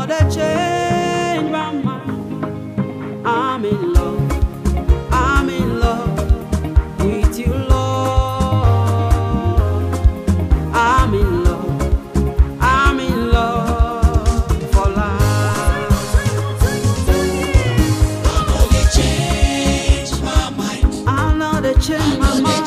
know they change my mind. I'm in love. I'm in love with you, Lord. I'm in love. I'm in love for life. I know they change my mind. I know they change my mind.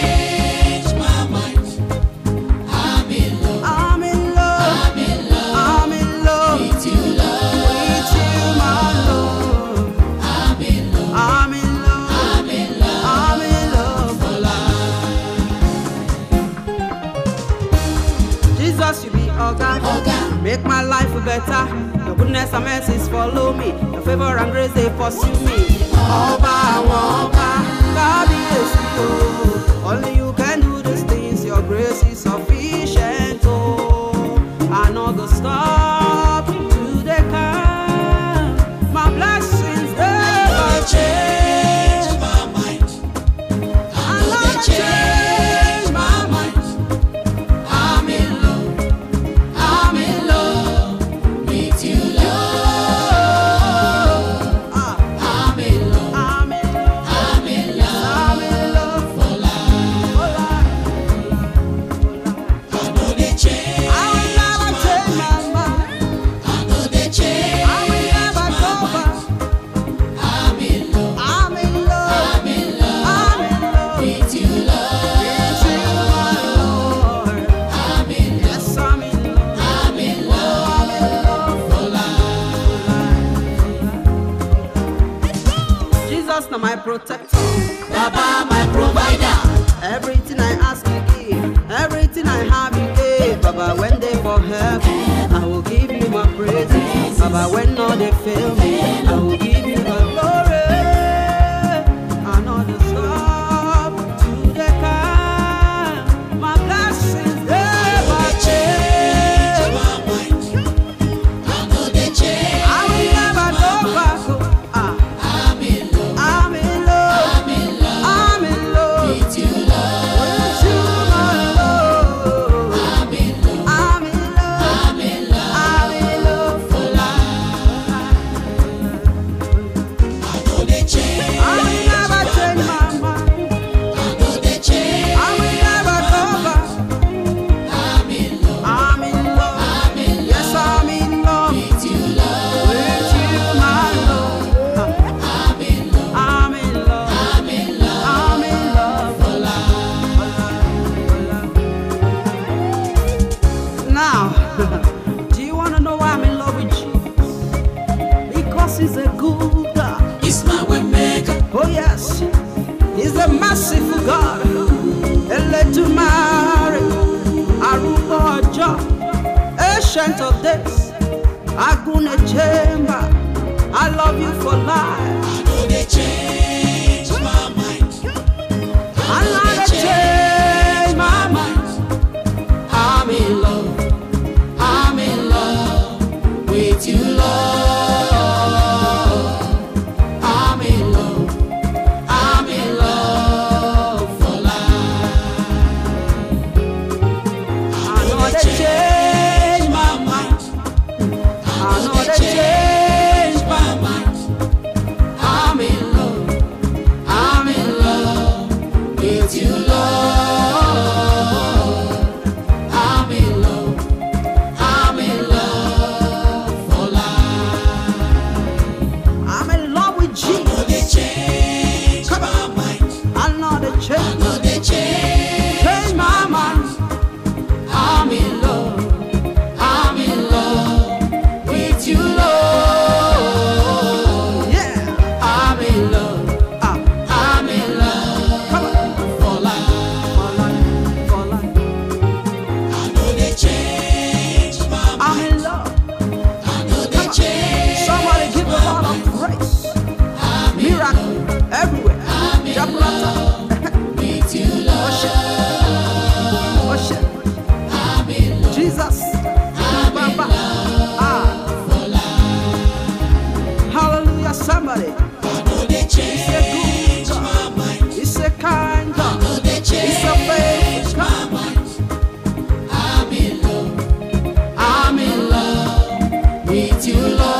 I'm in love. I'm in love. I'm in love. I'm in love With you, Lord. with you, my Lord. I'm in love. I'm in love. I'm in love. I'm in love for life. Jesus, you be Oga. Make my life better. Your goodness and mercies follow me. Your favor and grace they pursue me. Oba, Oba, God is you. Only you can do these things. Your grace is sufficient. Oh, I know the stop to the come. My blessings never change. Change my mind. I know they change my mind. I'm in love. I'm in love with you, Lord. I'm in love. I'm in love. I'm in love I'm in love for life. for life. I know they change I will never change my mind. I know they change I will never go back. I'm in love. I'm in love. I'm in love I'm in love with you, Lord. with you, my Lord. I'm in love. Yes, I'm in love. I'm in love I'm in love for life. Jesus, now my protector. Baba, my provider. Everything I ask you give. Everything I have you give. Baba, when they for help, I will give you my praises. Baba, when no they fail me, I will give you my glory. I know the stop to the come. My blessings never change. My mind. I know they change. I will never go back. I'm in love. I'm in love. I'm in love I'm in love with you, Lord. with you, my Lord. I'm in love. I'm in love. I'm in love I'm in love for life. I know they change. I will never change my mind. I know they change. I will never go back. I'm in love. I'm in love. I'm in love Yes, I'm in love with you, Lord. with you, my Lord. I'm in love. I'm in love. I'm in love I'm in love for life. Now, do you want to know why I'm in love with Jesus? Because he's a good God. It's my way maker. Oh yes, he's a merciful God. Eletumare, Arubo Ojo, Ancient of Days, Agune Chamber. I love you for life. I know they change my mind. I love to change my mind. I'm in love. I'm in love with you, Lord. I'm in love. I'm in love for life. I know they change my mind. I know they change my mind. I'm in love. you, Lord.